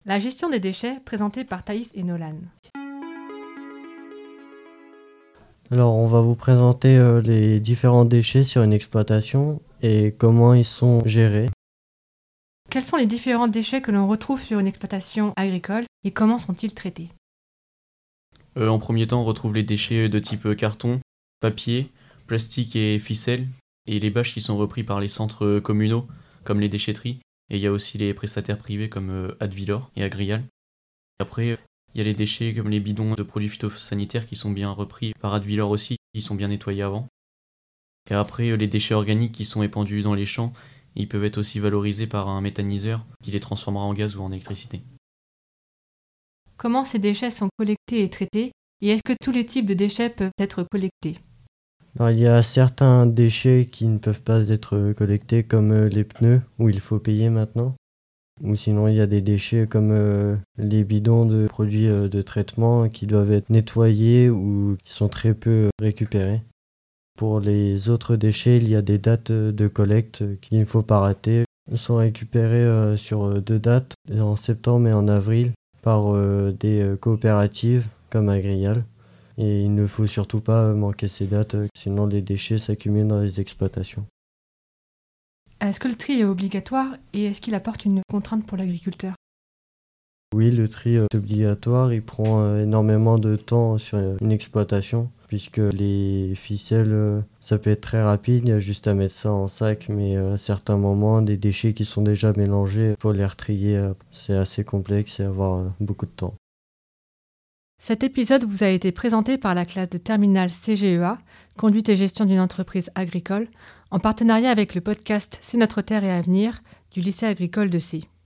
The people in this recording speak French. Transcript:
La gestion des déchets présentée par Thaïs et Nolan. Alors, on va vous présenter les différents déchets sur une exploitation et comment ils sont gérés. Quels sont les différents déchets que l'on retrouve sur une exploitation agricole et comment sont-ils traités ? En premier temps, on retrouve les déchets de type carton, papier, plastique et ficelle, et les bâches qui sont repris par les centres communaux, comme les déchetteries, et il y a aussi les prestataires privés comme Advilor et Agrial. Après, il y a les déchets comme les bidons de produits phytosanitaires qui sont bien repris par Advilor aussi, qui sont bien nettoyés avant. Et après, les déchets organiques qui sont épandus dans les champs, ils peuvent être aussi valorisés par un méthaniseur qui les transformera en gaz ou en électricité. Comment ces déchets sont collectés et traités et est-ce que tous les types de déchets peuvent être collectés ? Alors, il y a certains déchets qui ne peuvent pas être collectés comme les pneus où il faut payer maintenant. Ou sinon il y a des déchets comme les bidons de produits de traitement qui doivent être nettoyés ou qui sont très peu récupérés. Pour les autres déchets, il y a des dates de collecte qu'il ne faut pas rater. Ils sont récupérés sur 2 dates, en septembre et en avril, par des coopératives comme Agrial. Et il ne faut surtout pas manquer ces dates, sinon les déchets s'accumulent dans les exploitations. Est-ce que le tri est obligatoire et est-ce qu'il apporte une contrainte pour l'agriculteur ? Oui, le tri est obligatoire, il prend énormément de temps sur une exploitation, puisque les ficelles, ça peut être très rapide, il y a juste à mettre ça en sac, mais à certains moments, des déchets qui sont déjà mélangés, il faut les retrier, c'est assez complexe et avoir beaucoup de temps. Cet épisode vous a été présenté par la classe de terminale CGEA, conduite et gestion d'une entreprise agricole, en partenariat avec le podcast C'est notre terre et avenir du lycée agricole de C.